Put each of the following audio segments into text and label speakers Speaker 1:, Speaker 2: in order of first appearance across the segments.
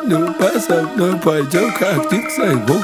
Speaker 1: любовь со мной пойдем как Диксайбу.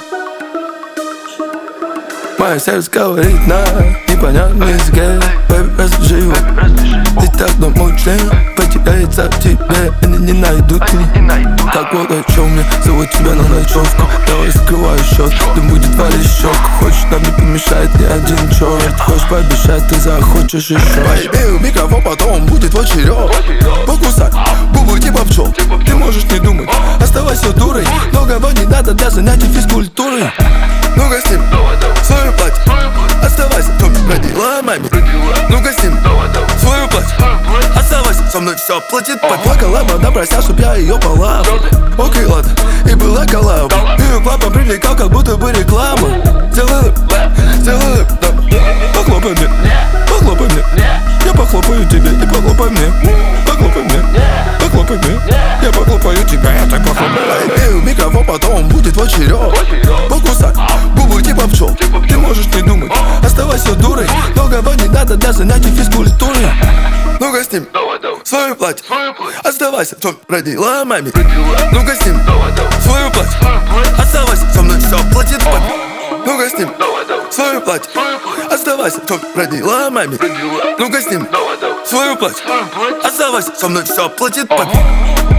Speaker 1: Мое сердце говорит на непонятном языке. Baby, расскажи его. Ты так намучен, потеряется в тебе. Они не найдут меня. Так вот о чем я зову тебя на ночевку. Давай закрываю счет, да будет валить щеку. Хочешь, нам не помешает ни один черт. Хочешь пообещать, ты захочешь еще.
Speaker 2: Поебею микрофон, потом будет твой черед. Покусать губы типа пчел. Ты можешь не думать, оставайся дурой. Многого не надо для занятий физкультурой. Ну-ка с ним, свою платье. Оставайся, кто родила маме. Ну-ка с ним, свою платье. Оставайся, со мной все платит. Поплакала, она просила, чтоб я ее полапал. Окей, ладно, и была коллаба. Ее папа привлекал, как будто бы реклама. Сделай да. Похлопай мне, похлопай мне. Я похлопаю тебе и похлопай мне. Похлопай мне, похлопай мне. Я похлопаю тебя, я так похлопаю. Поебею микрофон, потом будет твой черед. Покусать губы типа пчел. Ты можешь не думать, оставайся дурой. Многого не надо для занятий физкультурой. Ну-ка с ним, свою платье. Оставайся, кто родила маме. Ну-ка с ним, свою платье. Оставайся, со мной все платит папе. Ну-ка с ним, свою платье. Оставайся, кто родила маме. Ну-ка с ним, свою платье. Оставайся, со мной все платит папе.